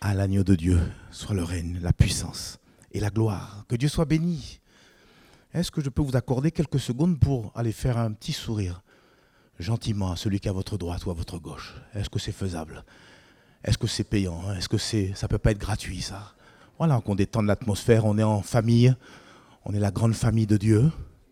À l'agneau de Dieu soit le règne, la puissance et la gloire. Que Dieu soit béni. Est-ce que je peux vous accorder quelques secondes pour aller faire un petit sourire gentiment à celui qui est à votre droite ou à votre gauche? Est-ce que c'est faisable? Est-ce que c'est payant? Est-ce que ça ne peut pas être gratuit, ça? Voilà, qu'on détende l'atmosphère, on est en famille, on est la grande famille de Dieu.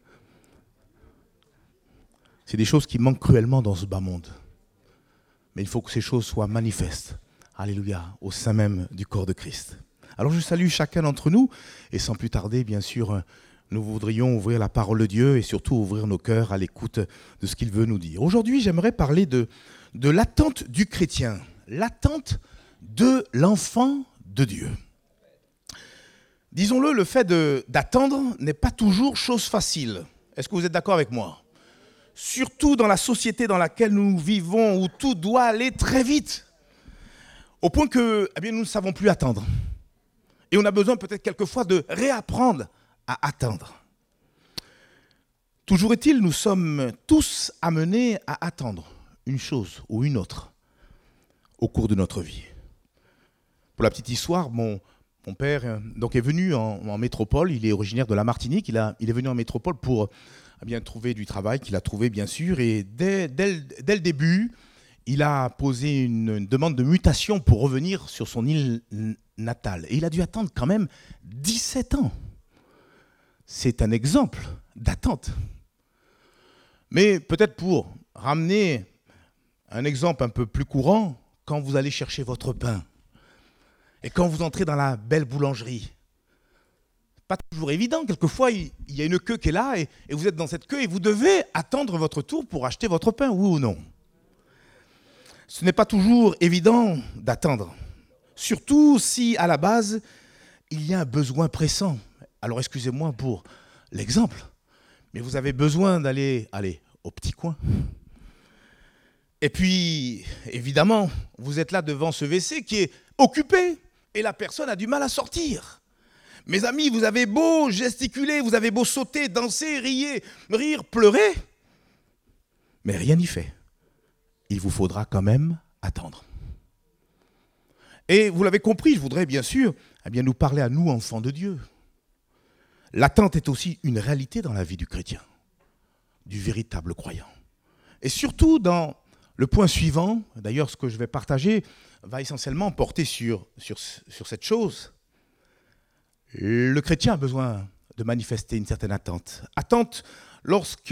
C'est des choses qui manquent cruellement dans ce bas monde. Mais il faut que ces choses soient manifestes. Alléluia, au sein même du corps de Christ. Alors je salue chacun d'entre nous, et sans plus tarder, bien sûr, nous voudrions ouvrir la parole de Dieu et surtout ouvrir nos cœurs à l'écoute de ce qu'il veut nous dire. Aujourd'hui, j'aimerais parler de l'attente du chrétien, l'attente de l'enfant de Dieu. Disons-le, le fait d'attendre n'est pas toujours chose facile. Est-ce que vous êtes d'accord avec moi? Surtout dans la société dans laquelle nous vivons, où tout doit aller très vite. Au point que nous ne savons plus attendre. Et on a besoin peut-être quelquefois de réapprendre à attendre. Toujours est-il, nous sommes tous amenés à attendre une chose ou une autre au cours de notre vie. Pour la petite histoire, mon père est venu en métropole, il est originaire de la Martinique, il est venu en métropole pour trouver du travail, qu'il a trouvé bien sûr, et dès le début, il a posé une demande de mutation pour revenir sur son île natale. Et il a dû attendre quand même 17 ans. C'est un exemple d'attente. Mais peut-être pour ramener un exemple un peu plus courant, quand vous allez chercher votre pain et quand vous entrez dans la belle boulangerie, pas toujours évident. Quelquefois, il y a une queue qui est là et vous êtes dans cette queue et vous devez attendre votre tour pour acheter votre pain, oui ou non? Ce n'est pas toujours évident d'attendre, surtout si, à la base, il y a un besoin pressant. Alors, excusez-moi pour l'exemple, mais vous avez besoin d'aller au petit coin. Et puis, évidemment, vous êtes là devant ce WC qui est occupé et la personne a du mal à sortir. Mes amis, vous avez beau gesticuler, vous avez beau sauter, danser, rire, pleurer, mais rien n'y fait. Il vous faudra quand même attendre. Et vous l'avez compris, je voudrais bien sûr nous parler à nous, enfants de Dieu. L'attente est aussi une réalité dans la vie du chrétien, du véritable croyant. Et surtout dans le point suivant, d'ailleurs ce que je vais partager va essentiellement porter sur cette chose. Le chrétien a besoin de manifester une certaine attente. Attente lorsque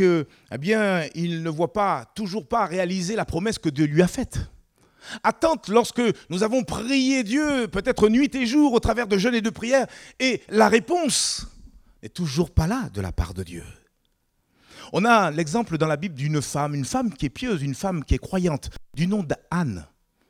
il ne voit toujours pas réaliser la promesse que Dieu lui a faite. Attente lorsque nous avons prié Dieu, peut-être nuit et jour, au travers de jeûnes et de prières, et la réponse n'est toujours pas là de la part de Dieu. On a l'exemple dans la Bible d'une femme, une femme qui est pieuse, une femme qui est croyante, du nom d'Anne.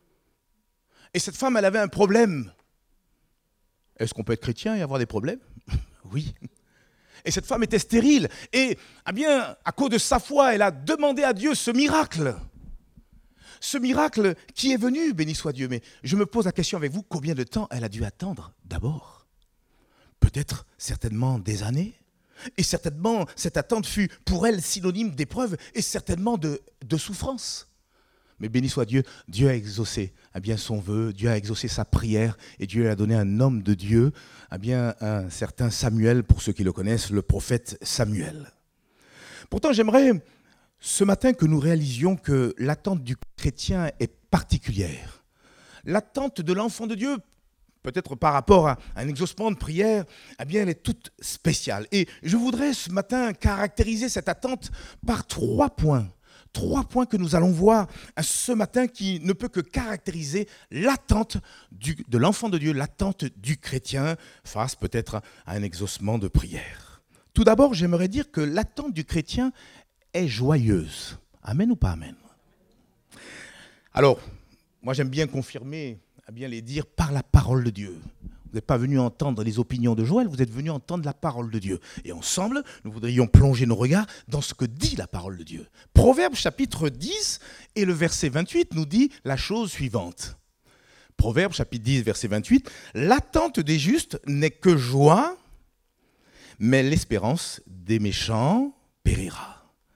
Et cette femme, elle avait un problème. Est-ce qu'on peut être chrétien et avoir des problèmes? Oui. Et cette femme était stérile. Et à cause de sa foi, elle a demandé à Dieu ce miracle. Ce miracle qui est venu, béni soit Dieu. Mais je me pose la question avec vous, combien de temps elle a dû attendre d'abord? Peut-être, certainement, des années. Et certainement, cette attente fut pour elle synonyme d'épreuve et certainement de souffrance. Mais béni soit Dieu, Dieu a exaucé son vœu, Dieu a exaucé sa prière et Dieu a donné un homme de Dieu, un certain Samuel, pour ceux qui le connaissent, le prophète Samuel. Pourtant, j'aimerais ce matin que nous réalisions que l'attente du chrétien est particulière. L'attente de l'enfant de Dieu, peut-être par rapport à un exaucement de prière, elle est toute spéciale. Et je voudrais ce matin caractériser cette attente par 3 points. 3 points que nous allons voir ce matin qui ne peut que caractériser l'attente de l'enfant de Dieu, l'attente du chrétien face peut-être à un exaucement de prière. Tout d'abord, j'aimerais dire que l'attente du chrétien est joyeuse. Amen ou pas amen? Alors, moi j'aime bien confirmer, les dire par la parole de Dieu. Vous n'êtes pas venu entendre les opinions de Joël, vous êtes venu entendre la parole de Dieu. Et ensemble, nous voudrions plonger nos regards dans ce que dit la parole de Dieu. Proverbes chapitre 10 et le verset 28 nous dit la chose suivante. Proverbes chapitre 10, verset 28. L'attente des justes n'est que joie, mais l'espérance des méchants périra.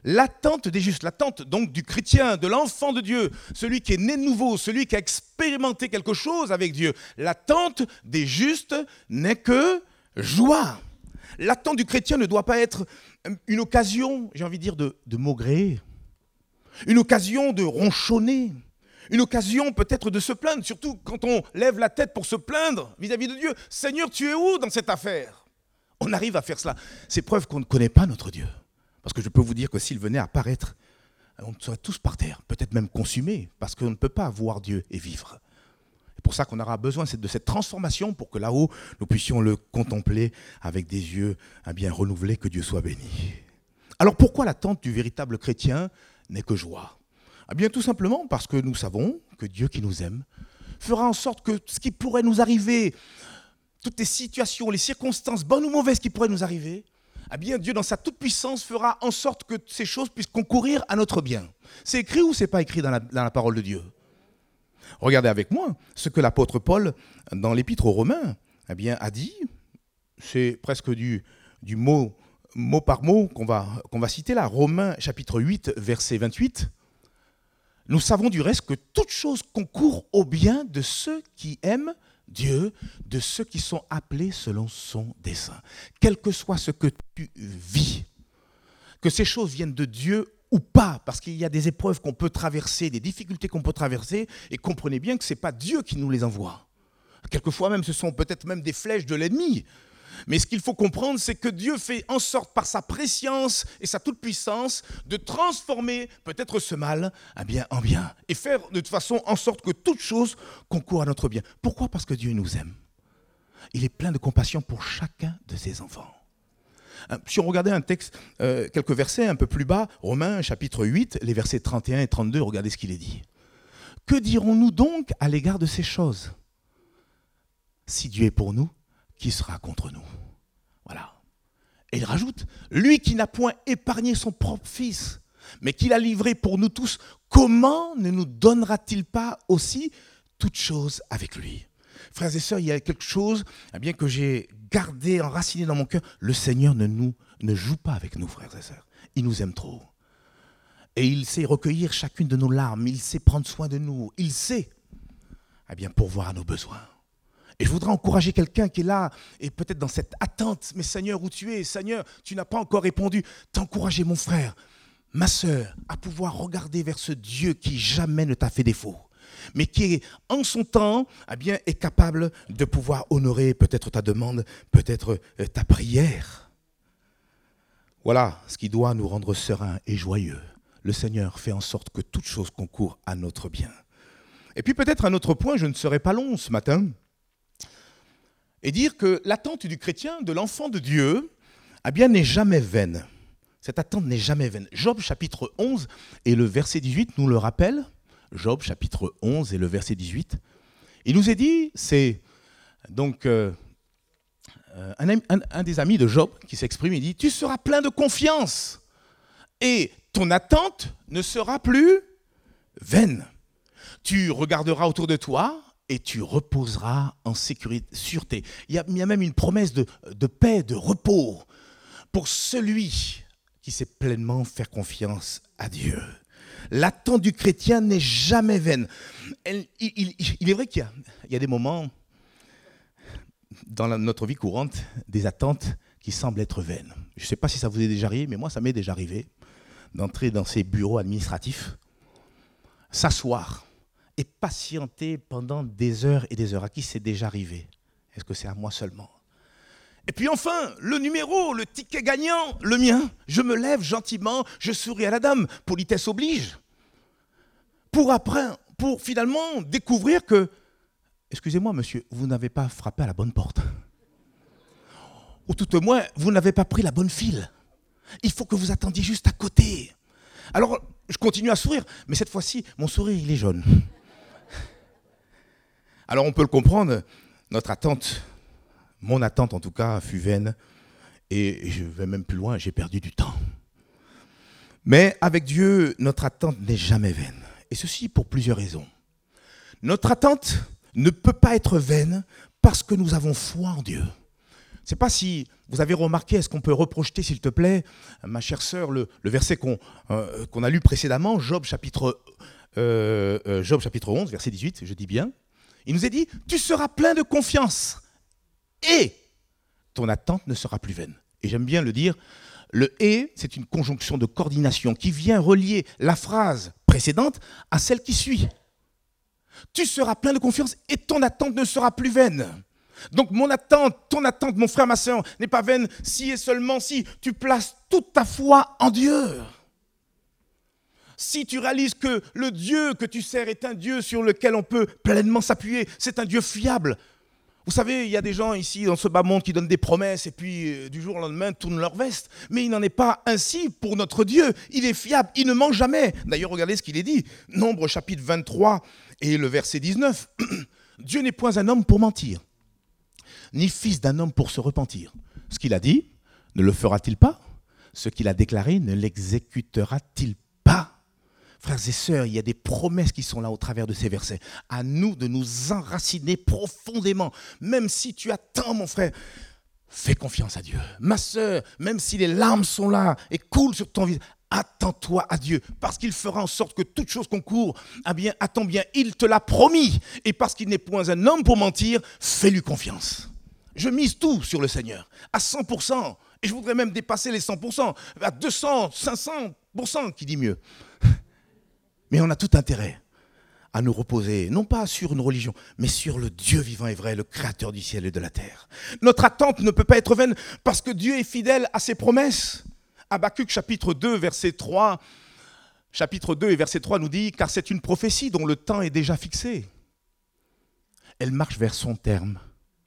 L'attente des justes, l'attente donc du chrétien, de l'enfant de Dieu, celui qui est né de nouveau, celui qui a expérimenté quelque chose avec Dieu. L'attente des justes n'est que joie. L'attente du chrétien ne doit pas être une occasion, j'ai envie de dire, de maugréer, une occasion de ronchonner, une occasion peut-être de se plaindre, surtout quand on lève la tête pour se plaindre vis-à-vis de Dieu. Seigneur, tu es où dans cette affaire? On arrive à faire cela. C'est preuve qu'on ne connaît pas notre Dieu. Parce que je peux vous dire que s'il venait à apparaître, on serait tous par terre, peut-être même consumés, parce qu'on ne peut pas voir Dieu et vivre. C'est pour ça qu'on aura besoin de cette transformation pour que là-haut, nous puissions le contempler avec des yeux bien renouvelés, que Dieu soit béni. Alors pourquoi l'attente du véritable chrétien n'est que joie? Eh bien tout simplement parce que nous savons que Dieu qui nous aime fera en sorte que ce qui pourrait nous arriver, toutes les situations, les circonstances, bonnes ou mauvaises qui pourraient nous arriver, eh bien Dieu dans sa toute-puissance fera en sorte que ces choses puissent concourir à notre bien. C'est écrit ou c'est pas écrit dans la parole de Dieu? Regardez avec moi ce que l'apôtre Paul, dans l'épître aux Romains, eh bien, a dit. C'est presque du mot par mot qu'on va citer là. Romains chapitre 8, verset 28. Nous savons du reste que toute chose concourt au bien de ceux qui aiment Dieu, de ceux qui sont appelés selon son dessein. Quel que soit ce que tu vis, que ces choses viennent de Dieu ou pas, parce qu'il y a des épreuves qu'on peut traverser, des difficultés qu'on peut traverser, et comprenez bien que ce n'est pas Dieu qui nous les envoie. Quelquefois même, ce sont peut-être même des flèches de l'ennemi. Mais ce qu'il faut comprendre, c'est que Dieu fait en sorte, par sa préscience et sa toute-puissance, de transformer peut-être ce mal en bien. Et faire de toute façon en sorte que toute chose concourt à notre bien. Pourquoi? Parce que Dieu nous aime. Il est plein de compassion pour chacun de ses enfants. Si on regardait un texte, quelques versets un peu plus bas, Romains chapitre 8, les versets 31 et 32, regardez ce qu'il est dit. Que dirons-nous donc à l'égard de ces choses? Si Dieu est pour nous, qui sera contre nous? Voilà. Et il rajoute, lui qui n'a point épargné son propre fils, mais qui l'a livré pour nous tous, comment ne nous donnera-t-il pas aussi toutes choses avec lui? Frères et sœurs, il y a quelque chose que j'ai gardé, enraciné dans mon cœur. Le Seigneur ne joue pas avec nous, frères et sœurs. Il nous aime trop. Et il sait recueillir chacune de nos larmes. Il sait prendre soin de nous. Il sait pourvoir à nos besoins. Et je voudrais encourager quelqu'un qui est là et peut-être dans cette attente. Mais Seigneur, où tu es? Seigneur, tu n'as pas encore répondu. T'encourager, mon frère, ma sœur, à pouvoir regarder vers ce Dieu qui jamais ne t'a fait défaut, mais qui, en son temps, est capable de pouvoir honorer peut-être ta demande, peut-être ta prière. Voilà ce qui doit nous rendre sereins et joyeux. Le Seigneur fait en sorte que toute chose concourt à notre bien. Et puis peut-être un autre point, je ne serai pas long ce matin, et dire que l'attente du chrétien, de l'enfant de Dieu, n'est jamais vaine. Cette attente n'est jamais vaine. Job chapitre 11 et le verset 18 nous le rappelle. Job chapitre 11 et le verset 18. Il nous est dit, c'est donc un des amis de Job qui s'exprime, il dit, tu seras plein de confiance et ton attente ne sera plus vaine. Tu regarderas autour de toi et tu reposeras en sécurité, sûreté. Il y a même une promesse de paix, de repos pour celui qui sait pleinement faire confiance à Dieu. L'attente du chrétien n'est jamais vaine. Il est vrai qu'il y a des moments dans notre vie courante, des attentes qui semblent être vaines. Je ne sais pas si ça vous est déjà arrivé, mais moi ça m'est déjà arrivé d'entrer dans ces bureaux administratifs, s'asseoir et patienter pendant des heures et des heures. À qui c'est déjà arrivé? Est-ce que c'est à moi seulement? Et puis enfin, le numéro, le ticket gagnant, le mien. Je me lève gentiment, je souris à la dame, politesse oblige. Pour finalement découvrir que, excusez-moi monsieur, vous n'avez pas frappé à la bonne porte. Ou tout au moins, vous n'avez pas pris la bonne file. Il faut que vous attendiez juste à côté. Alors, je continue à sourire, mais cette fois-ci, mon sourire, il est jaune. Alors, on peut le comprendre, notre attente, mon attente en tout cas, fut vaine. Et je vais même plus loin, j'ai perdu du temps. Mais avec Dieu, notre attente n'est jamais vaine. Et ceci pour plusieurs raisons. Notre attente ne peut pas être vaine parce que nous avons foi en Dieu. Je ne sais pas si vous avez remarqué, est-ce qu'on peut reprojeter, s'il te plaît, ma chère sœur, le verset qu'on a lu précédemment, Job chapitre 11, verset 18, je dis bien. Il nous est dit, tu seras plein de confiance et ton attente ne sera plus vaine. Et j'aime bien le dire, le « et », c'est une conjonction de coordination qui vient relier la phrase précédente à celle qui suit. Tu seras plein de confiance et ton attente ne sera plus vaine. Donc mon attente, ton attente, mon frère, ma sœur, n'est pas vaine si et seulement si tu places toute ta foi en Dieu. Si tu réalises que le Dieu que tu sers est un Dieu sur lequel on peut pleinement s'appuyer, c'est un Dieu fiable. Vous savez, il y a des gens ici dans ce bas monde qui donnent des promesses et puis du jour au lendemain tournent leur veste. Mais il n'en est pas ainsi pour notre Dieu. Il est fiable, il ne ment jamais. D'ailleurs, regardez ce qu'il est dit. Nombre chapitre 23 et le verset 19. Dieu n'est point un homme pour mentir, ni fils d'un homme pour se repentir. Ce qu'il a dit, ne le fera-t-il pas? Ce qu'il a déclaré, ne l'exécutera-t-il pas? Frères et sœurs, il y a des promesses qui sont là au travers de ces versets. À nous de nous enraciner profondément. Même si tu attends, mon frère, fais confiance à Dieu. Ma sœur, même si les larmes sont là et coulent sur ton visage, attends-toi à Dieu, parce qu'il fera en sorte que toute chose concourt. Ah bien, attends bien, il te l'a promis. Et parce qu'il n'est point un homme pour mentir, fais-lui confiance. Je mise tout sur le Seigneur, à 100%. Et je voudrais même dépasser les 100%, à 200, 500%, qui dit mieux. Mais on a tout intérêt à nous reposer, non pas sur une religion, mais sur le Dieu vivant et vrai, le Créateur du ciel et de la terre. Notre attente ne peut pas être vaine parce que Dieu est fidèle à ses promesses. Habakkuk chapitre 2, verset 3, chapitre 2 et verset 3 nous dit « Car c'est une prophétie dont le temps est déjà fixé. Elle marche vers son terme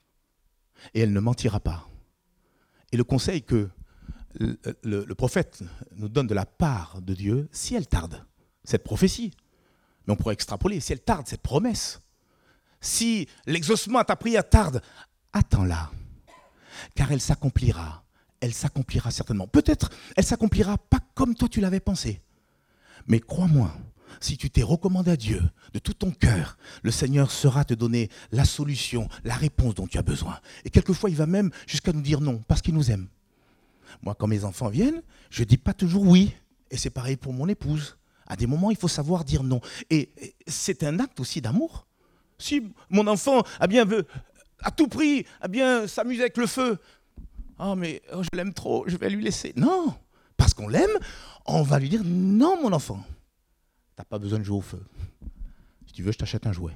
et elle ne mentira pas. » Et le conseil que le prophète nous donne de la part de Dieu, si elle tarde, cette prophétie, mais on pourrait extrapoler, si elle tarde, cette promesse, si l'exaucement à ta prière tarde, attends-la, car elle s'accomplira certainement. Peut-être elle s'accomplira pas comme toi tu l'avais pensé, mais crois-moi, si tu t'es recommandé à Dieu de tout ton cœur, le Seigneur saura te donner la solution, la réponse dont tu as besoin. Et quelquefois, il va même jusqu'à nous dire non, parce qu'il nous aime. Moi, quand mes enfants viennent, je ne dis pas toujours oui, et c'est pareil pour mon épouse. À des moments, il faut savoir dire non. Et c'est un acte aussi d'amour. Si mon enfant veut à tout prix s'amuser avec le feu, mais je l'aime trop, je vais lui laisser. Non, parce qu'on l'aime, on va lui dire non, mon enfant. Tu n'as pas besoin de jouer au feu. Si tu veux, je t'achète un jouet.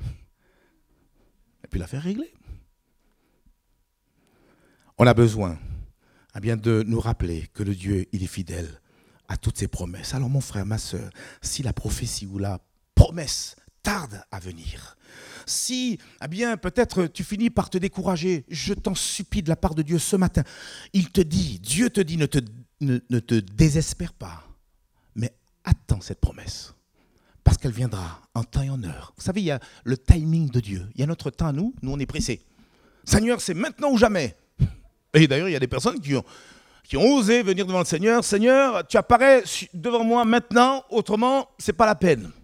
Et puis l'affaire est réglée. On a besoin de nous rappeler que le Dieu, il est fidèle à toutes ses promesses. Alors mon frère, ma sœur, si la prophétie ou la promesse tarde à venir, si peut-être tu finis par te décourager, je t'en supplie de la part de Dieu ce matin, Dieu te dit, ne te désespère pas, mais attends cette promesse, parce qu'elle viendra en temps et en heure. Vous savez, il y a le timing de Dieu, il y a notre temps à nous on est pressés. Seigneur, c'est maintenant ou jamais. Et d'ailleurs, il y a des personnes qui ont osé venir devant le Seigneur. Seigneur, tu apparais devant moi maintenant, autrement, ce n'est pas la peine. Vous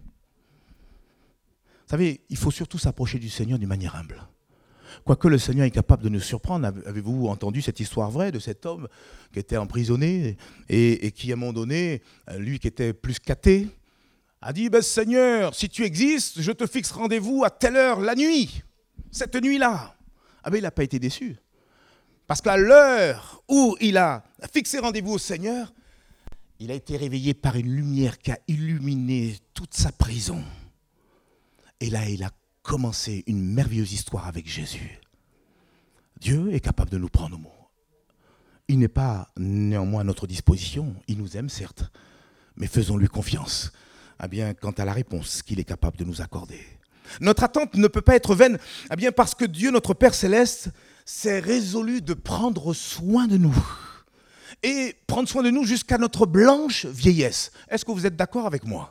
savez, il faut surtout s'approcher du Seigneur d'une manière humble. Quoique le Seigneur est capable de nous surprendre. Avez-vous entendu cette histoire vraie de cet homme qui était emprisonné et qui, à un moment donné, lui qui était plus qu'athée, a dit Seigneur, si tu existes, je te fixe rendez-vous à telle heure la nuit, cette nuit-là. Il n'a pas été déçu. Parce qu'à l'heure où il a fixé rendez-vous au Seigneur, il a été réveillé par une lumière qui a illuminé toute sa prison. Et là, il a commencé une merveilleuse histoire avec Jésus. Dieu est capable de nous prendre au mot. Il n'est pas néanmoins à notre disposition. Il nous aime, certes, mais faisons-lui confiance. Quant à la réponse qu'il est capable de nous accorder. Notre attente ne peut pas être vaine, parce que Dieu, notre Père Céleste, s'est résolu de prendre soin de nous. Et prendre soin de nous jusqu'à notre blanche vieillesse. Est-ce que vous êtes d'accord avec moi?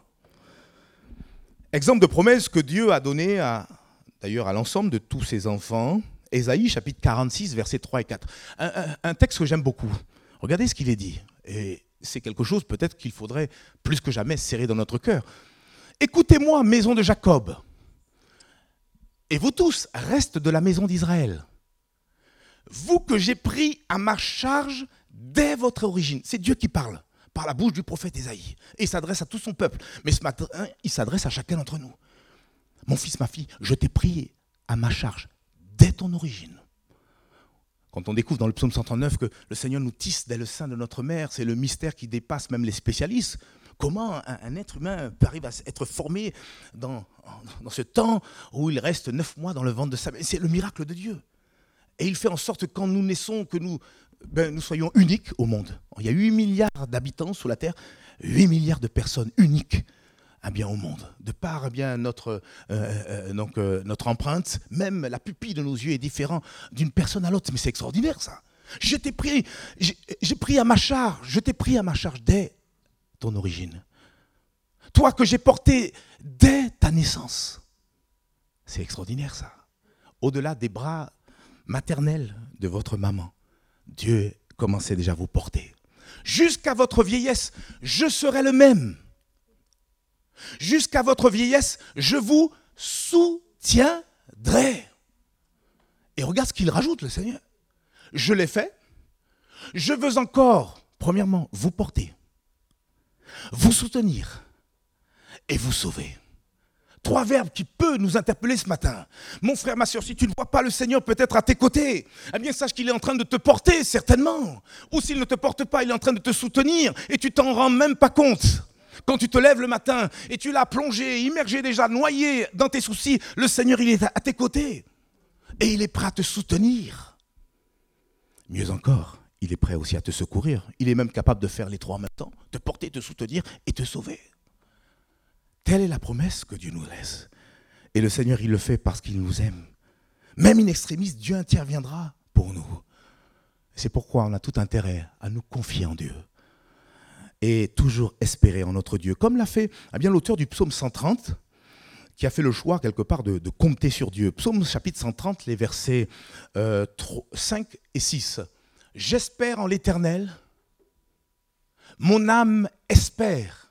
Exemple de promesse que Dieu a donnée à l'ensemble de tous ses enfants. Ésaïe, chapitre 46, versets 3 et 4. Un texte que j'aime beaucoup. Regardez ce qu'il est dit. Et c'est quelque chose peut-être qu'il faudrait plus que jamais serrer dans notre cœur. Écoutez-moi, maison de Jacob. Et vous tous, reste de la maison d'Israël. vous que j'ai pris à ma charge dès votre origine. C'est Dieu qui parle par la bouche du prophète Ésaïe. Et il s'adresse à tout son peuple. Mais ce matin, il s'adresse à chacun d'entre nous. Mon fils, ma fille, je t'ai pris à ma charge dès ton origine. Quand on découvre dans le psaume 139 que le Seigneur nous tisse dès le sein de notre mère, c'est le mystère qui dépasse même les spécialistes. Comment un être humain peut arriver à être formé dans ce temps où il reste 9 mois dans le ventre de sa mère? C'est le miracle de Dieu. Et il fait en sorte que quand nous naissons, que nous soyons uniques au monde. Il y a 8 milliards d'habitants sur la Terre, 8 milliards de personnes uniques au monde. De par notre empreinte, même la pupille de nos yeux est différente d'une personne à l'autre. Mais c'est extraordinaire ça. J'ai pris à ma charge dès ton origine. Toi que j'ai porté dès ta naissance. C'est extraordinaire ça. Au-delà des bras maternels de votre maman, Dieu commençait déjà à vous porter. Jusqu'à votre vieillesse, je serai le même. Jusqu'à votre vieillesse, je vous soutiendrai. Et regarde ce qu'il rajoute, le Seigneur. Je l'ai fait. Je veux encore, premièrement, vous porter, vous soutenir et vous sauver. 3 verbes qui peuvent nous interpeller ce matin. Mon frère, ma soeur, si tu ne vois pas le Seigneur peut-être à tes côtés, eh bien sache qu'il est en train de te porter, certainement. Ou s'il ne te porte pas, il est en train de te soutenir et tu t'en rends même pas compte. Quand tu te lèves le matin et tu l'as plongé, immergé déjà, noyé dans tes soucis, le Seigneur, il est à tes côtés. Et il est prêt à te soutenir. Mieux encore, il est prêt aussi à te secourir. Il est même capable de faire les 3 en même temps, te porter, te soutenir et te sauver. Telle est la promesse que Dieu nous laisse. Et le Seigneur, il le fait parce qu'il nous aime. Même in extremis, Dieu interviendra pour nous. C'est pourquoi on a tout intérêt à nous confier en Dieu. Et toujours espérer en notre Dieu. Comme l'a fait l'auteur du psaume 130, qui a fait le choix quelque part de compter sur Dieu. Psaume chapitre 130, les versets 5 et 6. J'espère en l'Éternel, mon âme espère,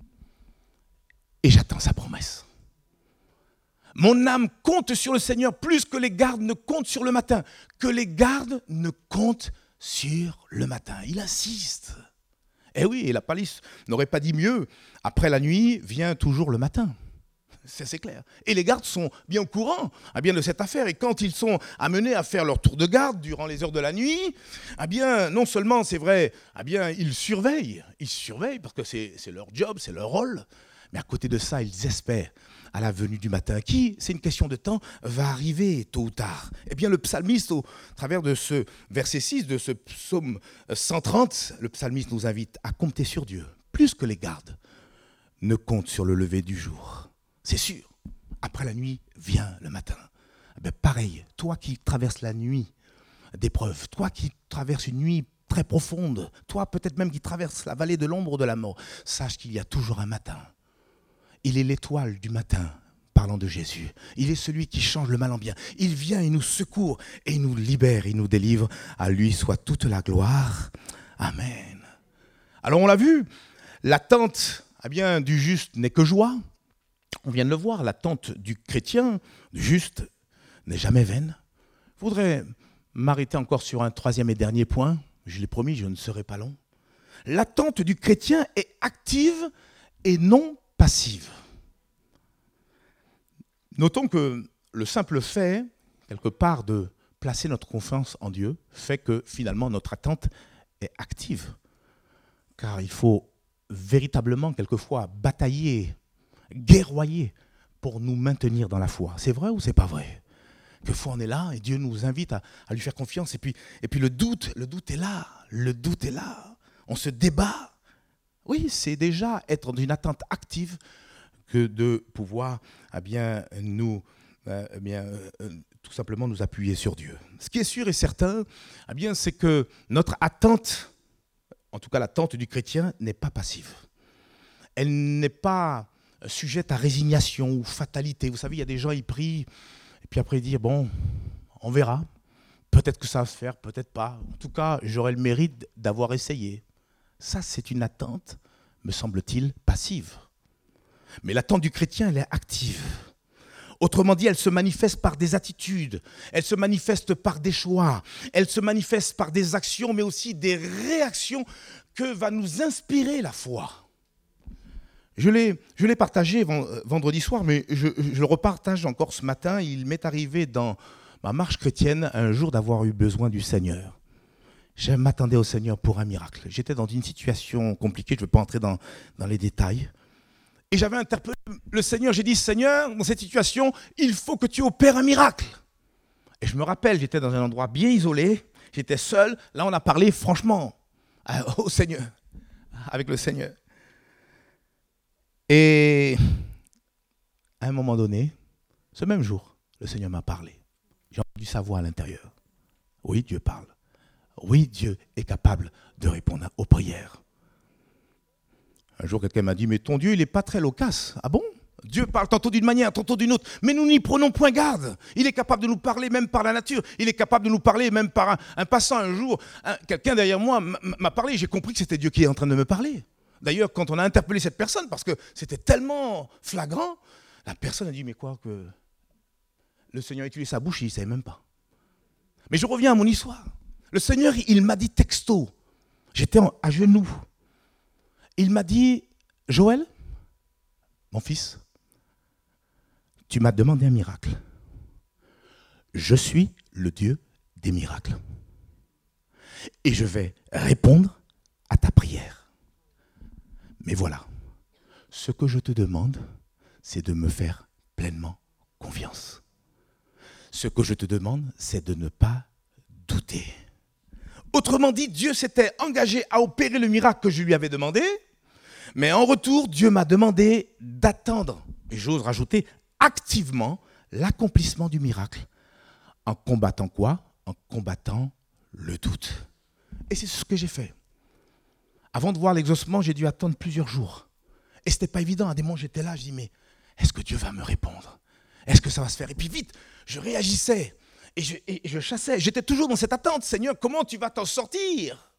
et j'attends sa promesse. Mon âme compte sur le Seigneur plus que les gardes ne comptent sur le matin. Que les gardes ne comptent sur le matin. Il insiste. Eh oui, et la palisse n'aurait pas dit mieux. Après la nuit, vient toujours le matin. C'est clair. Et les gardes sont bien au courant de cette affaire. Et quand ils sont amenés à faire leur tour de garde durant les heures de la nuit, non seulement, c'est vrai, ils surveillent parce que c'est leur job, c'est leur rôle. Mais à côté de ça, ils espèrent à la venue du matin, qui, c'est une question de temps, va arriver tôt ou tard. Eh bien, le psalmiste, au travers de ce verset 6, de ce psaume 130, le psalmiste nous invite à compter sur Dieu, plus que les gardes ne comptent sur le lever du jour. C'est sûr, après la nuit vient le matin. Pareil, toi qui traverses la nuit d'épreuve, toi qui traverses une nuit très profonde, toi peut-être même qui traverses la vallée de l'ombre de la mort, sache qu'il y a toujours un matin. Il est l'étoile du matin, parlant de Jésus. Il est celui qui change le mal en bien. Il vient, il nous secourt et il nous libère, il nous délivre. À lui soit toute la gloire. Amen. Alors on l'a vu, l'attente du juste n'est que joie. On vient de le voir, l'attente du chrétien, du juste, n'est jamais vaine. Je voudrais m'arrêter encore sur un 3e et dernier point. Je l'ai promis, je ne serai pas long. L'attente du chrétien est active et non passive. Notons que le simple fait, quelque part, de placer notre confiance en Dieu, fait que finalement notre attente est active. Car il faut véritablement, quelquefois, batailler, guerroyer pour nous maintenir dans la foi. C'est vrai ou c'est pas vrai? Quelquefois on est là et Dieu nous invite à lui faire confiance et puis le doute est là. Le doute est là. On se débat. Oui, c'est déjà être dans une attente active que de pouvoir tout simplement nous appuyer sur Dieu. Ce qui est sûr et certain, c'est que notre attente, en tout cas l'attente du chrétien, n'est pas passive. Elle n'est pas sujette à résignation ou fatalité. Vous savez, il y a des gens, ils prient, et puis après ils disent, bon, on verra. Peut-être que ça va se faire, peut-être pas. En tout cas, j'aurai le mérite d'avoir essayé. Ça, c'est une attente, me semble-t-il, passive. Mais l'attente du chrétien, elle est active. Autrement dit, elle se manifeste par des attitudes, elle se manifeste par des choix, elle se manifeste par des actions, mais aussi des réactions que va nous inspirer la foi. Je l'ai partagé vendredi soir, mais je le repartage encore ce matin. Il m'est arrivé dans ma marche chrétienne un jour d'avoir eu besoin du Seigneur. Je m'attendais au Seigneur pour un miracle. J'étais dans une situation compliquée, je ne veux pas entrer dans les détails. Et j'avais interpellé le Seigneur, j'ai dit, Seigneur, dans cette situation, il faut que tu opères un miracle. Et je me rappelle, j'étais dans un endroit bien isolé, j'étais seul, là on a parlé franchement au Seigneur, avec le Seigneur. Et à un moment donné, ce même jour, le Seigneur m'a parlé. J'ai entendu sa voix à l'intérieur. Oui, Dieu parle. Oui, Dieu est capable de répondre aux prières. Un jour, quelqu'un m'a dit, mais ton Dieu, il n'est pas très loquace. Ah bon? Dieu parle tantôt d'une manière, tantôt d'une autre, mais nous n'y prenons point garde. Il est capable de nous parler même par la nature. Il est capable de nous parler même par un passant. Un jour, quelqu'un derrière moi m'a parlé. J'ai compris que c'était Dieu qui est en train de me parler. D'ailleurs, quand on a interpellé cette personne, parce que c'était tellement flagrant, la personne a dit, mais quoi que le Seigneur a utilisé sa bouche, il ne savait même pas. Mais je reviens à mon histoire. Le Seigneur, il m'a dit texto. J'étais à genoux. Il m'a dit, Joël, mon fils, tu m'as demandé un miracle. Je suis le Dieu des miracles. Et je vais répondre à ta prière. Mais voilà, ce que je te demande, c'est de me faire pleinement confiance. Ce que je te demande, c'est de ne pas douter. Autrement dit, Dieu s'était engagé à opérer le miracle que je lui avais demandé, mais en retour, Dieu m'a demandé d'attendre, et j'ose rajouter, activement l'accomplissement du miracle. En combattant quoi? En combattant le doute. Et c'est ce que j'ai fait. Avant de voir l'exaucement, j'ai dû attendre plusieurs jours. Et ce n'était pas évident. À des moments, j'étais là, je dis, mais est-ce que Dieu va me répondre? Est-ce que ça va se faire? Et puis vite, je réagissais et je chassais. J'étais toujours dans cette attente. Seigneur, comment tu vas t'en sortir?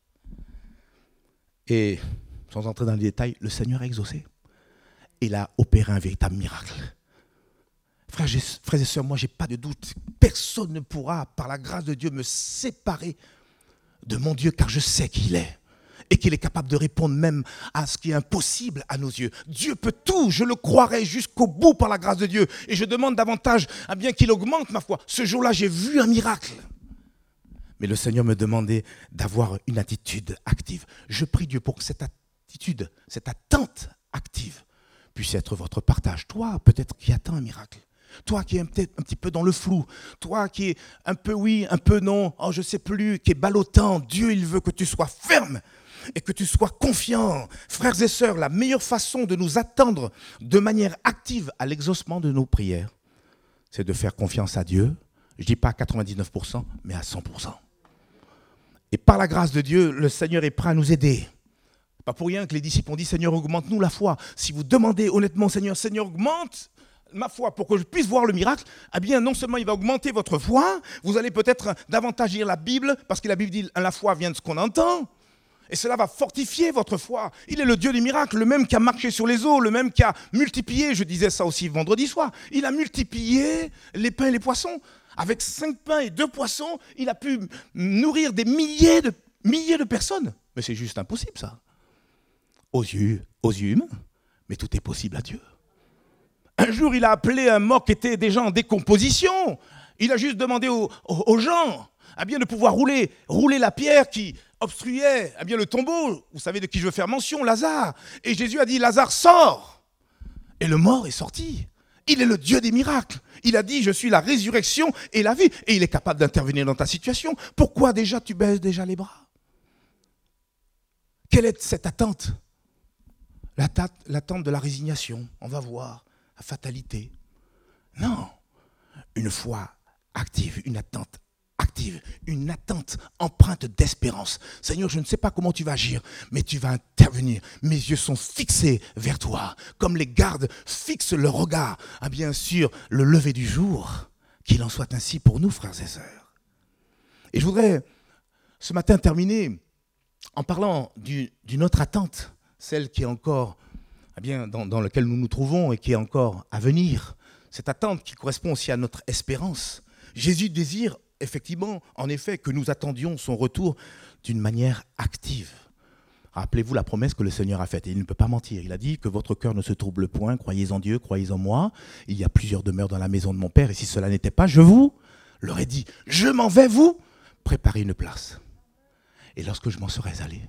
Et sans entrer dans les détails, le Seigneur a exaucé. Il a opéré un véritable miracle. Frères et sœurs, moi, je n'ai pas de doute. Personne ne pourra, par la grâce de Dieu, me séparer de mon Dieu, car je sais qui il est. Et qu'il est capable de répondre même à ce qui est impossible à nos yeux. Dieu peut tout, je le croirai jusqu'au bout par la grâce de Dieu. Et je demande davantage à bien qu'il augmente ma foi. Ce jour-là, j'ai vu un miracle. Mais le Seigneur me demandait d'avoir une attitude active. Je prie Dieu pour que cette attitude, cette attente active puisse être votre partage. Toi, peut-être qui attends un miracle. Toi qui es peut-être un petit peu dans le flou, toi qui es un peu oui, un peu non, oh je ne sais plus, qui est ballottant, Dieu il veut que tu sois ferme et que tu sois confiant. Frères et sœurs, la meilleure façon de nous attendre de manière active à l'exaucement de nos prières, c'est de faire confiance à Dieu. Je ne dis pas à 99%, mais à 100%. Et par la grâce de Dieu, le Seigneur est prêt à nous aider. Pas pour rien que les disciples ont dit, Seigneur, augmente-nous la foi. Si vous demandez honnêtement, Seigneur, augmente ma foi pour que je puisse voir le miracle, eh bien non seulement il va augmenter votre foi, vous allez peut-être davantage lire la Bible, parce que la Bible dit la foi vient de ce qu'on entend, et cela va fortifier votre foi. Il est le Dieu des miracles, le même qui a marché sur les eaux, le même qui a multiplié, je disais ça aussi vendredi soir, il a multiplié les pains et les poissons. Avec 5 pains et 2 poissons, il a pu nourrir des milliers de personnes. Mais c'est juste impossible ça. Aux yeux humains, mais tout est possible à Dieu. Un jour, il a appelé un mort qui était déjà en décomposition. Il a juste demandé aux gens de pouvoir rouler la pierre qui obstruait le tombeau. Vous savez de qui je veux faire mention, Lazare. Et Jésus a dit, Lazare, sors. Et le mort est sorti. Il est le Dieu des miracles. Il a dit, je suis la résurrection et la vie. Et il est capable d'intervenir dans ta situation. Pourquoi déjà tu baisses déjà les bras? Quelle est cette attente? L'attente de la résignation. On va voir. La fatalité. Non. Une foi active, une attente active, une attente empreinte d'espérance. Seigneur, je ne sais pas comment tu vas agir, mais tu vas intervenir. Mes yeux sont fixés vers toi, comme les gardes fixent leur regard sur le lever du jour. Qu'il en soit ainsi pour nous, frères et sœurs. Et je voudrais ce matin terminer en parlant d'une autre attente, celle qui est encore dans laquelle nous nous trouvons et qui est encore à venir, cette attente qui correspond aussi à notre espérance. Jésus désire effectivement, en effet, que nous attendions son retour d'une manière active. Rappelez-vous la promesse que le Seigneur a faite. Et il ne peut pas mentir. Il a dit que votre cœur ne se trouble point. Croyez en Dieu, croyez en moi. Il y a plusieurs demeures dans la maison de mon Père. Et si cela n'était pas, je vous l'aurais dit. Je m'en vais vous préparer une place. Et lorsque je m'en serais allé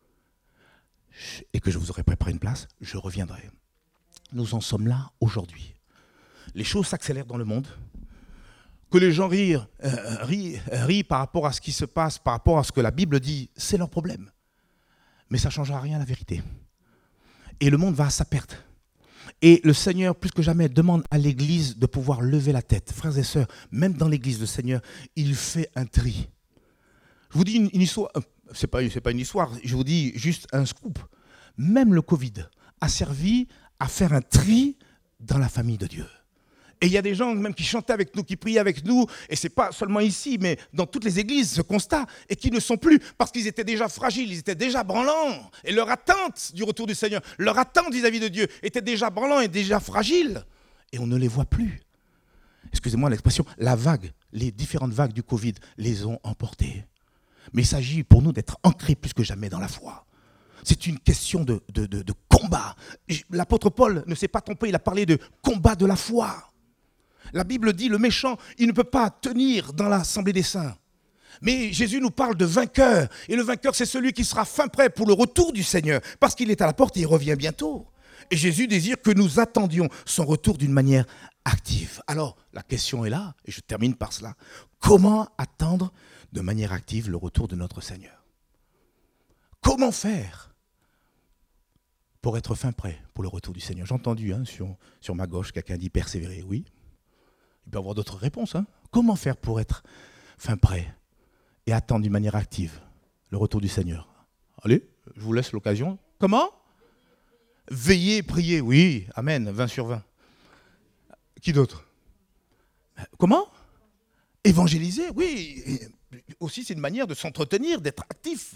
et que je vous aurais préparé une place, je reviendrai. Nous en sommes là aujourd'hui. Les choses s'accélèrent dans le monde. Que les gens rient par rapport à ce qui se passe, par rapport à ce que la Bible dit, c'est leur problème. Mais ça ne changera rien à la vérité. Et le monde va à sa perte. Et le Seigneur, plus que jamais, demande à l'Église de pouvoir lever la tête. Frères et sœurs, même dans l'Église, le Seigneur, il fait un tri. Je vous dis une histoire, c'est pas une histoire, je vous dis juste un scoop. Même le Covid a servi à faire un tri dans la famille de Dieu. Et il y a des gens même qui chantaient avec nous, qui priaient avec nous, et ce n'est pas seulement ici, mais dans toutes les églises, ce constat, et qui ne sont plus, parce qu'ils étaient déjà fragiles, ils étaient déjà branlants, et leur attente du retour du Seigneur, leur attente vis-à-vis de Dieu était déjà branlant et déjà fragile, et on ne les voit plus. Excusez-moi l'expression, la vague, les différentes vagues du Covid les ont emportés. Mais il s'agit pour nous d'être ancrés plus que jamais dans la foi. C'est une question de combat. L'apôtre Paul ne s'est pas trompé, il a parlé de combat de la foi. La Bible dit, le méchant, il ne peut pas tenir dans l'assemblée des saints. Mais Jésus nous parle de vainqueur. Et le vainqueur, c'est celui qui sera fin prêt pour le retour du Seigneur. Parce qu'il est à la porte et il revient bientôt. Et Jésus désire que nous attendions son retour d'une manière active. Alors, la question est là, et je termine par cela. Comment attendre de manière active le retour de notre Seigneur? Comment faire pour être fin prêt pour le retour du Seigneur? J'ai entendu sur ma gauche, quelqu'un dit persévérer, oui. Il peut y avoir d'autres réponses. Comment faire pour être fin prêt et attendre d'une manière active le retour du Seigneur? Allez, je vous laisse l'occasion. Comment? Veiller, prier, oui, amen, 20 sur 20. Qui d'autre? Comment? Évangéliser, oui. Et aussi, c'est une manière de s'entretenir, d'être actif.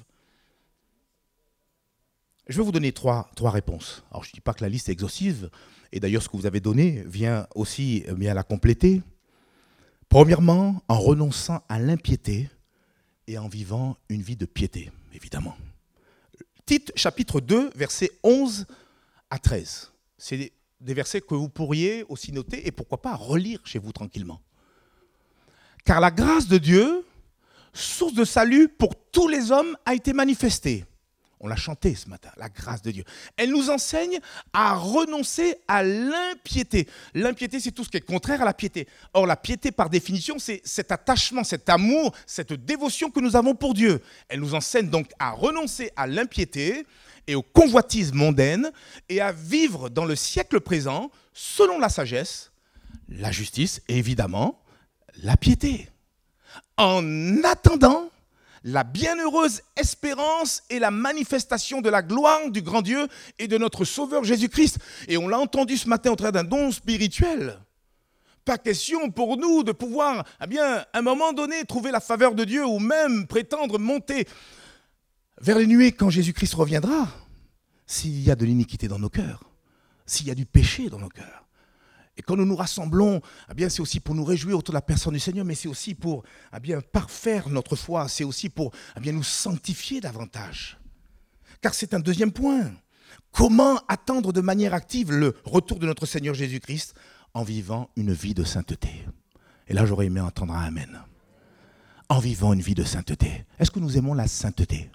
Je vais vous donner trois réponses. Alors, je ne dis pas que la liste est exhaustive, et d'ailleurs, ce que vous avez donné vient aussi la compléter. Premièrement, en renonçant à l'impiété et en vivant une vie de piété, évidemment. Tite, chapitre 2, versets 11 à 13. C'est des versets que vous pourriez aussi noter et pourquoi pas relire chez vous tranquillement. Car la grâce de Dieu, source de salut pour tous les hommes, a été manifestée. On l'a chanté ce matin, la grâce de Dieu. Elle nous enseigne à renoncer à l'impiété. L'impiété, c'est tout ce qui est contraire à la piété. Or, la piété, par définition, c'est cet attachement, cet amour, cette dévotion que nous avons pour Dieu. Elle nous enseigne donc à renoncer à l'impiété et aux convoitises mondaines et à vivre dans le siècle présent selon la sagesse, la justice et évidemment la piété. En attendant la bienheureuse espérance et la manifestation de la gloire du grand Dieu et de notre Sauveur Jésus-Christ. Et on l'a entendu ce matin au travers d'un don spirituel. Pas question pour nous de pouvoir, à un moment donné, trouver la faveur de Dieu ou même prétendre monter vers les nuées quand Jésus-Christ reviendra, s'il y a de l'iniquité dans nos cœurs, s'il y a du péché dans nos cœurs. Et quand nous nous rassemblons, c'est aussi pour nous réjouir autour de la personne du Seigneur, mais c'est aussi pour parfaire notre foi, c'est aussi pour nous sanctifier davantage. Car c'est un deuxième point. Comment attendre de manière active le retour de notre Seigneur Jésus-Christ en vivant une vie de sainteté? Et là, j'aurais aimé entendre un amen. En vivant une vie de sainteté. Est-ce que nous aimons la sainteté?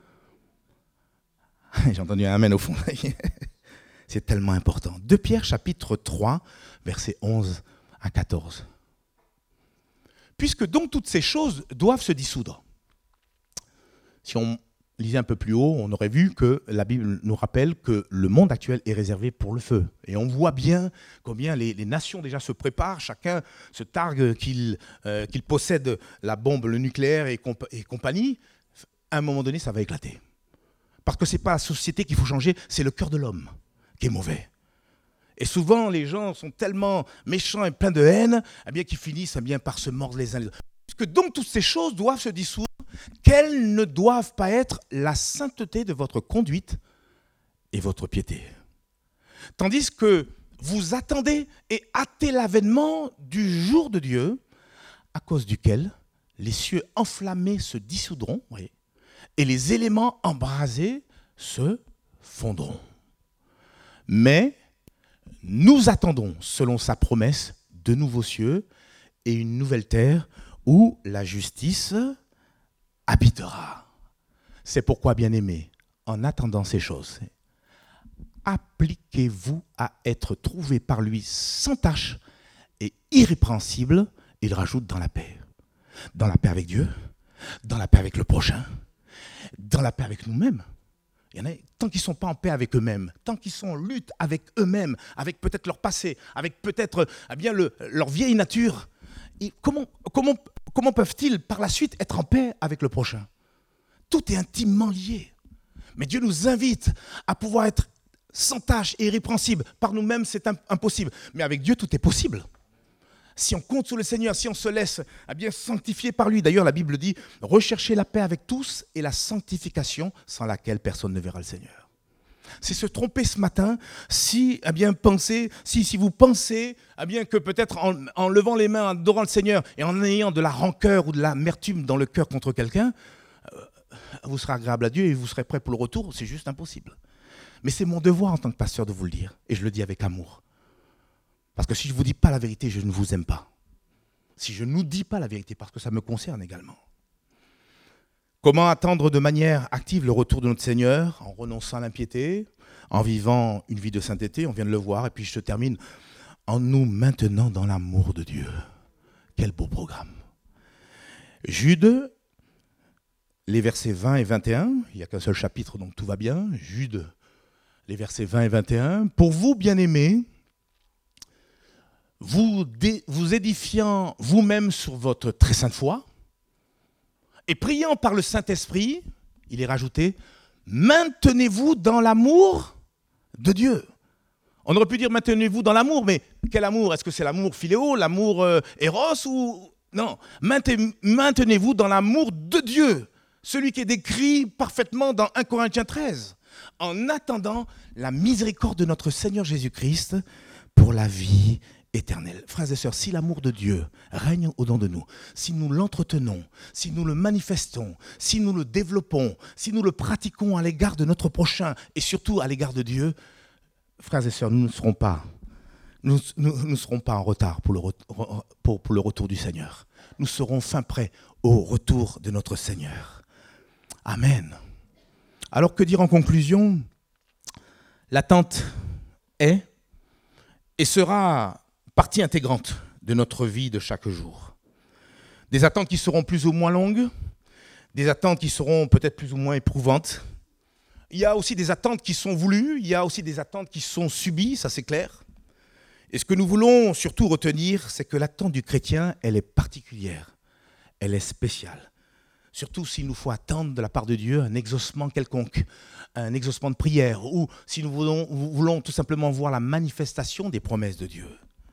J'ai entendu un amen au fond. C'est tellement important. 2 Pierre, chapitre 3, versets 11 à 14. Puisque donc toutes ces choses doivent se dissoudre. Si on lisait un peu plus haut, on aurait vu que la Bible nous rappelle que le monde actuel est réservé pour le feu. Et on voit bien combien les nations déjà se préparent, chacun se targue qu'il possède la bombe, le nucléaire et compagnie. À un moment donné, ça va éclater. Parce que ce n'est pas la société qu'il faut changer, c'est le cœur de l'homme qui est mauvais. Et souvent, les gens sont tellement méchants et pleins de haine qu'ils finissent par se mordre les uns les autres. Puisque donc toutes ces choses doivent se dissoudre, qu'elles ne doivent pas être la sainteté de votre conduite et votre piété. Tandis que vous attendez et hâtez l'avènement du jour de Dieu, à cause duquel les cieux enflammés se dissoudront, voyez, et les éléments embrasés se fondront. Mais nous attendons, selon sa promesse, de nouveaux cieux et une nouvelle terre où la justice habitera. C'est pourquoi, bien-aimés, en attendant ces choses, appliquez-vous à être trouvés par lui sans tache et irrépréhensibles, il rajoute dans la paix. Dans la paix avec Dieu, dans la paix avec le prochain, dans la paix avec nous-mêmes. Il y en a, tant qu'ils ne sont pas en paix avec eux-mêmes, tant qu'ils sont en lutte avec eux-mêmes, avec peut-être leur passé, avec peut-être leur vieille nature, comment peuvent-ils par la suite être en paix avec le prochain? Tout est intimement lié. Mais Dieu nous invite à pouvoir être sans tâche et irrépréhensible. Par nous-mêmes, c'est impossible. Mais avec Dieu, tout est possible. Si on compte sur le Seigneur, si on se laisse sanctifier par lui. D'ailleurs, la Bible dit, recherchez la paix avec tous et la sanctification sans laquelle personne ne verra le Seigneur. C'est se tromper ce matin si vous pensez que peut-être en levant les mains, en adorant le Seigneur et en ayant de la rancœur ou de l'amertume dans le cœur contre quelqu'un, vous serez agréable à Dieu et vous serez prêt pour le retour. C'est juste impossible. Mais c'est mon devoir en tant que pasteur de vous le dire. Et je le dis avec amour. Parce que si je ne vous dis pas la vérité, je ne vous aime pas. Si je ne nous dis pas la vérité, parce que ça me concerne également. Comment attendre de manière active le retour de notre Seigneur en renonçant à l'impiété, en vivant une vie de sainteté, on vient de le voir, et puis je termine, en nous maintenant dans l'amour de Dieu. Quel beau programme. Jude, les versets 20 et 21, il n'y a qu'un seul chapitre, donc tout va bien. Jude, les versets 20 et 21. Pour vous, bien-aimés, vous édifiant vous-même sur votre très sainte foi, et priant par le Saint-Esprit, il est rajouté, maintenez-vous dans l'amour de Dieu. On aurait pu dire maintenez-vous dans l'amour, mais quel amour? Est-ce que c'est l'amour philéo, l'amour éros ou... Non, maintenez-vous dans l'amour de Dieu, celui qui est décrit parfaitement dans 1 Corinthiens 13, en attendant la miséricorde de notre Seigneur Jésus-Christ pour la vie éternelle. Frères et sœurs, si l'amour de Dieu règne au-dedans de nous, si nous l'entretenons, si nous le manifestons, si nous le développons, si nous le pratiquons à l'égard de notre prochain et surtout à l'égard de Dieu, frères et sœurs, nous ne serons pas en retard pour le retour du Seigneur. Nous serons fin prêts au retour de notre Seigneur. Amen. Alors que dire en conclusion? L'attente est et sera partie intégrante de notre vie de chaque jour. Des attentes qui seront plus ou moins longues, des attentes qui seront peut-être plus ou moins éprouvantes. Il y a aussi des attentes qui sont voulues, il y a aussi des attentes qui sont subies, ça c'est clair. Et ce que nous voulons surtout retenir, c'est que l'attente du chrétien, elle est particulière, elle est spéciale. Surtout s'il nous faut attendre de la part de Dieu un exaucement quelconque, un exaucement de prière, ou si nous voulons tout simplement voir la manifestation des promesses de Dieu.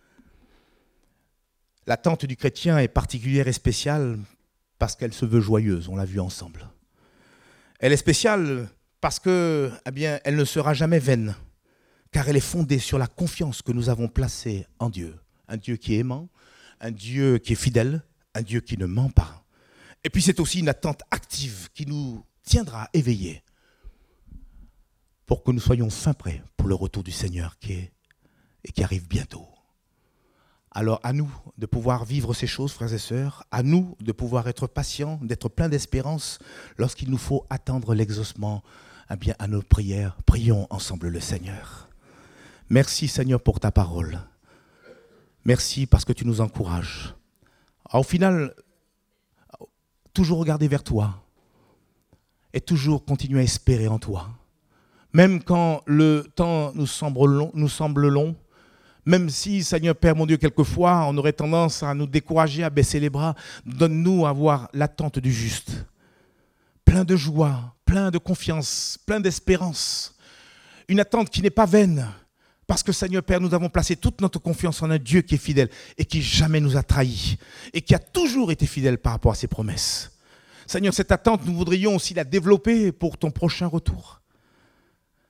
L'attente du chrétien est particulière et spéciale parce qu'elle se veut joyeuse, on l'a vu ensemble. Elle est spéciale parce que, elle ne sera jamais vaine, car elle est fondée sur la confiance que nous avons placée en Dieu. Un Dieu qui est aimant, un Dieu qui est fidèle, un Dieu qui ne ment pas. Et puis c'est aussi une attente active qui nous tiendra éveillés pour que nous soyons fin prêts pour le retour du Seigneur qui arrive bientôt. Alors à nous de pouvoir vivre ces choses, frères et sœurs, à nous de pouvoir être patients, d'être pleins d'espérance lorsqu'il nous faut attendre l'exaucement à nos prières. Prions ensemble le Seigneur. Merci Seigneur pour ta parole. Merci parce que tu nous encourages. Au final, toujours regarder vers toi et toujours continuer à espérer en toi. Même quand le temps nous semble long, même si, Seigneur Père, mon Dieu, quelquefois, on aurait tendance à nous décourager, à baisser les bras, donne-nous à avoir l'attente du juste. Plein de joie, plein de confiance, plein d'espérance. Une attente qui n'est pas vaine. Parce que, Seigneur Père, nous avons placé toute notre confiance en un Dieu qui est fidèle et qui jamais nous a trahis et qui a toujours été fidèle par rapport à ses promesses. Seigneur, cette attente, nous voudrions aussi la développer pour ton prochain retour.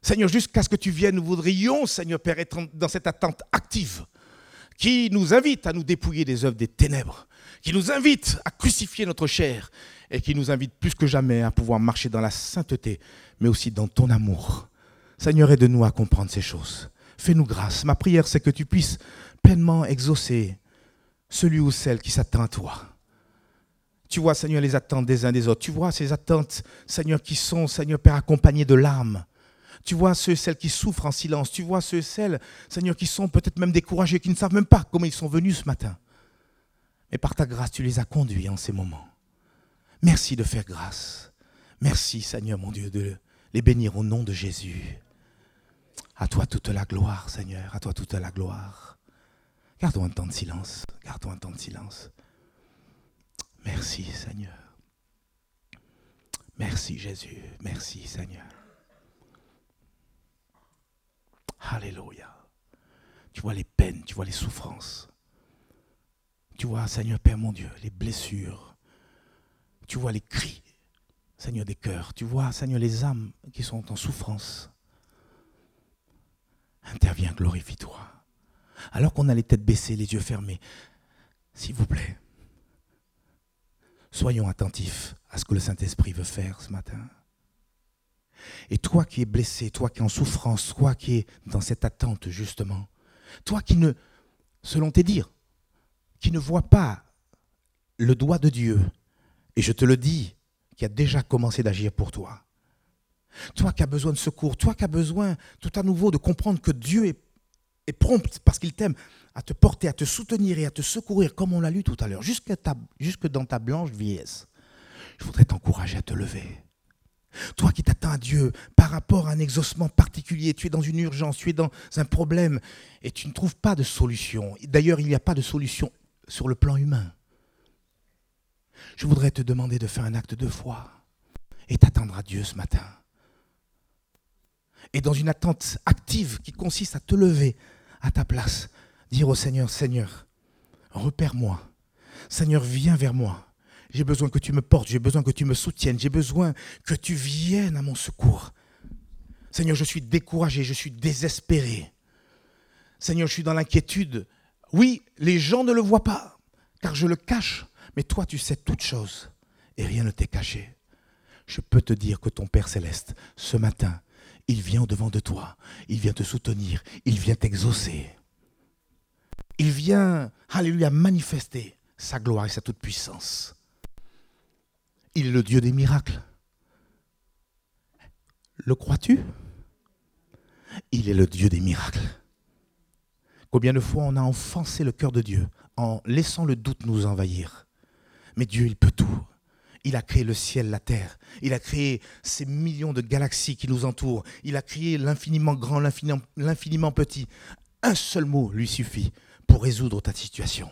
Seigneur, jusqu'à ce que tu viennes, nous voudrions, Seigneur Père, être dans cette attente active qui nous invite à nous dépouiller des œuvres des ténèbres, qui nous invite à crucifier notre chair et qui nous invite plus que jamais à pouvoir marcher dans la sainteté, mais aussi dans ton amour. Seigneur, aide-nous à comprendre ces choses. Fais-nous grâce. Ma prière, c'est que tu puisses pleinement exaucer celui ou celle qui s'attend à toi. Tu vois, Seigneur, les attentes des uns des autres. Tu vois ces attentes, Seigneur, qui sont, Seigneur Père, accompagnées de larmes. Tu vois ceux et celles qui souffrent en silence. Tu vois ceux et celles, Seigneur, qui sont peut-être même découragés, qui ne savent même pas comment ils sont venus ce matin. Mais par ta grâce, tu les as conduits en ces moments. Merci de faire grâce. Merci, Seigneur, mon Dieu, de les bénir au nom de Jésus. À toi toute la gloire, Seigneur. À toi toute la gloire. Gardons un temps de silence. Gardons un temps de silence. Merci, Seigneur. Merci, Jésus. Merci, Seigneur. Alléluia. Tu vois les peines, tu vois les souffrances. Tu vois, Seigneur Père mon Dieu, les blessures. Tu vois les cris, Seigneur, des cœurs. Tu vois, Seigneur, les âmes qui sont en souffrance. Interviens, glorifie-toi. Alors qu'on a les têtes baissées, les yeux fermés, s'il vous plaît, soyons attentifs à ce que le Saint-Esprit veut faire ce matin. Et toi qui es blessé, toi qui es en souffrance, toi qui es dans cette attente justement, toi qui ne, selon tes dires, qui ne vois pas le doigt de Dieu, et je te le dis, qui a déjà commencé d'agir pour toi, toi qui as besoin de secours, toi qui as besoin tout à nouveau de comprendre que Dieu est prompt parce qu'il t'aime à te porter, à te soutenir et à te secourir, comme on l'a lu tout à l'heure, jusque dans ta blanche vieillesse, je voudrais t'encourager à te lever. Toi qui t'attends à Dieu par rapport à un exaucement particulier, tu es dans une urgence, tu es dans un problème et tu ne trouves pas de solution. D'ailleurs, il n'y a pas de solution sur le plan humain. Je voudrais te demander de faire un acte de foi et t'attendre à Dieu ce matin. Et dans une attente active qui consiste à te lever à ta place, dire au Seigneur, Seigneur, repère-moi. Seigneur, viens vers moi. J'ai besoin que tu me portes, j'ai besoin que tu me soutiennes, j'ai besoin que tu viennes à mon secours. Seigneur, je suis découragé, je suis désespéré. Seigneur, je suis dans l'inquiétude. Oui, les gens ne le voient pas, car je le cache, mais toi, tu sais toutes choses et rien ne t'est caché. Je peux te dire que ton Père Céleste, ce matin, il vient au-devant de toi, il vient te soutenir, il vient t'exaucer. Il vient, alléluia, manifester sa gloire et sa toute-puissance. Il est le Dieu des miracles. Le crois-tu? Il est le Dieu des miracles. Combien de fois on a offensé le cœur de Dieu en laissant le doute nous envahir. Mais Dieu, il peut tout. Il a créé le ciel, la terre. Il a créé ces millions de galaxies qui nous entourent. Il a créé l'infiniment grand, l'infiniment petit. Un seul mot lui suffit pour résoudre ta situation.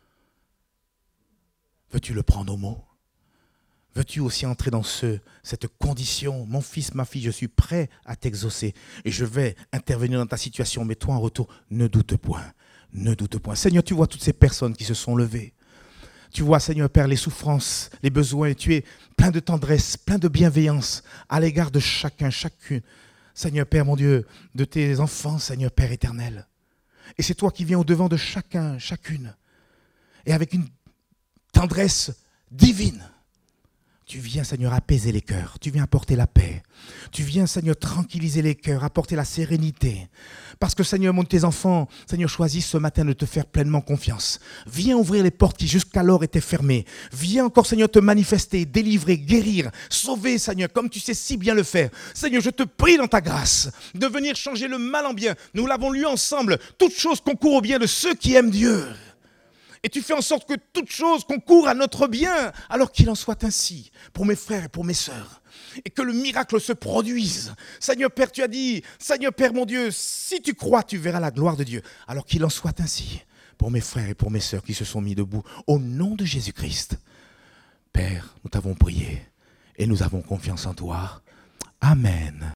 Veux-tu le prendre au mot? Veux-tu aussi entrer dans cette condition? Mon fils, ma fille, je suis prêt à t'exaucer et je vais intervenir dans ta situation. Mais toi, en retour, ne doute point. Ne doute point. Seigneur, tu vois toutes ces personnes qui se sont levées. Tu vois, Seigneur Père, les souffrances, les besoins. Tu es plein de tendresse, plein de bienveillance à l'égard de chacun, chacune. Seigneur Père, mon Dieu, de tes enfants, Seigneur Père éternel. Et c'est toi qui viens au-devant de chacun, chacune. Et avec une tendresse divine, tu viens, Seigneur, apaiser les cœurs. Tu viens apporter la paix. Tu viens, Seigneur, tranquilliser les cœurs, apporter la sérénité. Parce que, Seigneur, mon tes enfants, Seigneur, choisis ce matin de te faire pleinement confiance. Viens ouvrir les portes qui jusqu'alors étaient fermées. Viens encore, Seigneur, te manifester, délivrer, guérir, sauver, Seigneur, comme tu sais si bien le faire. Seigneur, je te prie dans ta grâce de venir changer le mal en bien. Nous l'avons lu ensemble. Toute chose concourt au bien de ceux qui aiment Dieu. Et tu fais en sorte que toute chose concourt à notre bien, alors qu'il en soit ainsi pour mes frères et pour mes sœurs. Et que le miracle se produise. Seigneur Père, tu as dit, Seigneur Père mon Dieu, si tu crois, tu verras la gloire de Dieu. Alors qu'il en soit ainsi pour mes frères et pour mes sœurs qui se sont mis debout. Au nom de Jésus-Christ. Père, nous t'avons prié et nous avons confiance en toi. Amen.